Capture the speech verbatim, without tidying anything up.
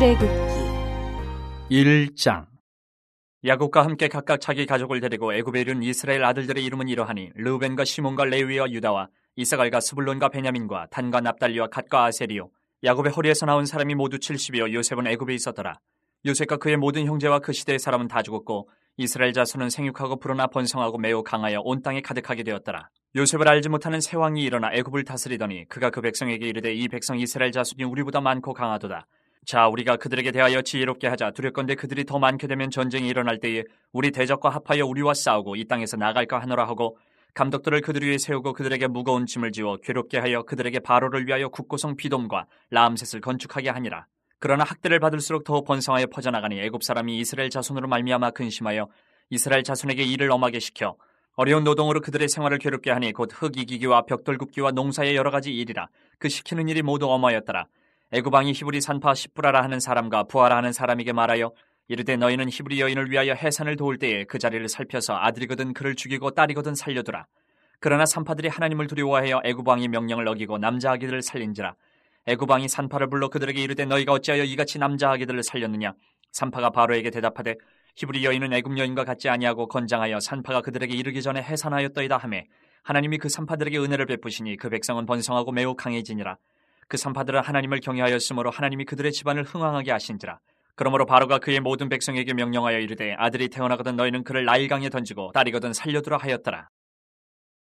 출애굽기 일 장. 야곱과 함께 각각 자기 가족을 데리고 애굽에 이른 이스라엘 아들들의 이름은 이러하니 르우벤과 시몬과 레위와 유다와 이사갈과 스불론과 베냐민과 단과 납달리와 갓과 아셀이요. 야곱의 허리에서 나온 사람이 모두 칠십이요. 요셉은 애굽에 있었더라. 요셉과 그의 모든 형제와 그 시대의 사람은 다 죽었고 이스라엘 자손은 생육하고 불어나 번성하고 매우 강하여 온 땅에 가득하게 되었더라. 요셉을 알지 못하는 새 왕이 일어나 애굽을 다스리더니 그가 그 백성에게 이르되 이 백성 이스라엘 자손이 우리보다 많고 강하도다. 자, 우리가 그들에게 대하여 지혜롭게 하자. 두렵건대 그들이 더 많게 되면 전쟁이 일어날 때에 우리 대적과 합하여 우리와 싸우고 이 땅에서 나갈까 하노라 하고 감독들을 그들 위에 세우고 그들에게 무거운 짐을 지워 괴롭게 하여 그들에게 바로를 위하여 국고성 비돔과 라암셋을 건축하게 하니라. 그러나 학대를 받을수록 더 번성하여 퍼져나가니 애굽 사람이 이스라엘 자손으로 말미암아 근심하여 이스라엘 자손에게 일을 엄하게 시켜 어려운 노동으로 그들의 생활을 괴롭게 하니 곧 흙 이기기와 벽돌 굽기와 농사의 여러 가지 일이라. 그 시키는 일이 모두 엄하였더라. 애굽 왕이 히브리 산파 십부라라 하는 사람과 부하라 하는 사람에게 말하여 이르되 너희는 히브리 여인을 위하여 해산을 도울 때에 그 자리를 살펴서 아들이거든 그를 죽이고 딸이거든 살려두라. 그러나 산파들이 하나님을 두려워하여 애굽 왕이 명령을 어기고 남자 아기들을 살린지라. 애굽 왕이 산파를 불러 그들에게 이르되 너희가 어찌하여 이같이 남자 아기들을 살렸느냐. 산파가 바로에게 대답하되 히브리 여인은 애굽 여인과 같지 아니하고 건장하여 산파가 그들에게 이르기 전에 해산하였더이다 하매 하나님이 그 산파들에게 은혜를 베푸시니 그 백성은 번성하고 매우 강해지니라. 그 산파들은 하나님을 경외하였으므로 하나님이 그들의 집안을 흥왕하게 하신지라. 그러므로 바로가 그의 모든 백성에게 명령하여 이르되 아들이 태어나거든 너희는 그를 나일강에 던지고 딸이거든 살려두라 하였더라.